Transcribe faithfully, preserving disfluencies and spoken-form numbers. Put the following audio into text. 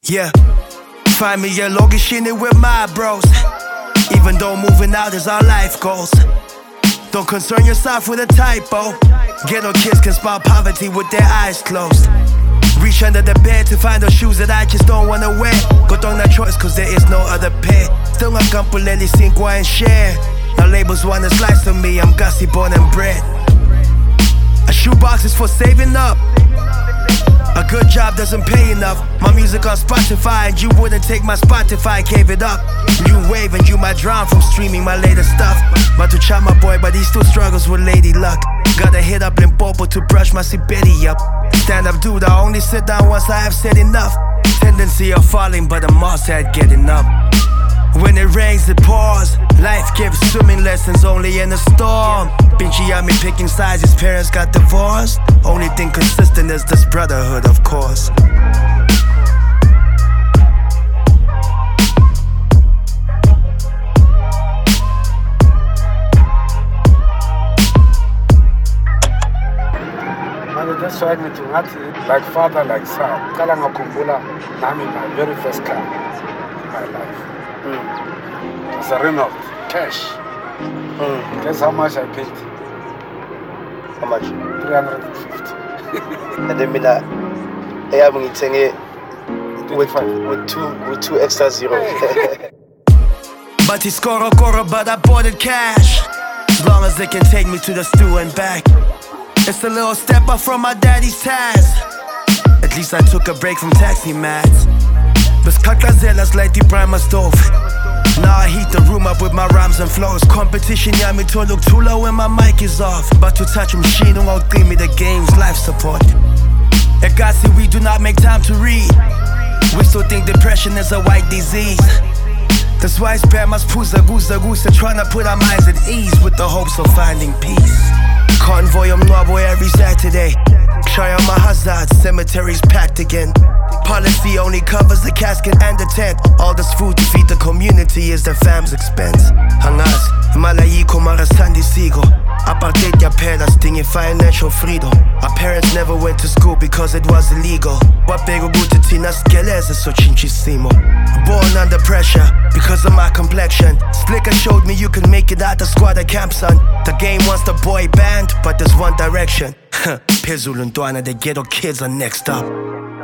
Yeah, find me a location with my bros. Even though moving out is our life goals. Don't concern yourself with a typo. Ghetto kids can spot poverty with their eyes closed. Reach under the bed to find those shoes that I just don't wanna wear. Got on that choice cause there is no other pair. Still not completely cinco and share. Now labels wanna slice of me, I'm Gussie born and bred. A shoebox is for saving up. A good job doesn't pay enough. My music on Spotify and you wouldn't take my spot if I gave it up. You wave and you might drown from streaming my latest stuff. But to chat my boy, but he still struggles with lady luck. Gotta hit up Limpopo to brush my Siberi up. Stand up dude, I only sit down once I have said enough. Tendency of falling, but I'm also at getting up. When it rains, it pours. Life gives swimming lessons only in a storm. Binchy at me picking sides, his parents got divorced. Only thing consistent is this brotherhood, of course. That's why I'm doing like father, like son. Kalanga Kumbula, I'm in my very first car in my life. Mm. It's a Renault, cash. Mm. Guess how much I paid? How much? three hundred fifty. And then I have it with, with two with two extra zeros. But he score a quarter, but I bought it cash. As long as they can take me to the stew and back. It's a little step up from my daddy's task. At least I took a break from taxi mats. Beskaklazelas light the primer stove. Now I heat the room up with my rhymes and flows. Competition, yeah, me to look too low when my mic is off. But to touch a machine, don't give me the game's life support. At Gussie, we do not make time to read. We still think depression is a white disease. That's why I spare my spooza, gooza, gooza, trying to put our minds at ease with the hopes of finding peace. Convoy of Novo every Saturday. Try on my hazards, cemeteries packed again. Policy only covers the casket and the tent. All this food to feed the community is the fam's expense. Hangas, malayiko marasandi sigo. Apartheid yaphela stinging financial freedom. Our parents never went to school because it was illegal. Wabheka ukuthi thina sigeleze sotshintsha isimo. Born under pressure because of my complexion. Slicker showed me you can make it out the squad at camp, son. The game wants the boy band, but there's one direction. Phezulu ntwana, the ghetto kids are next up.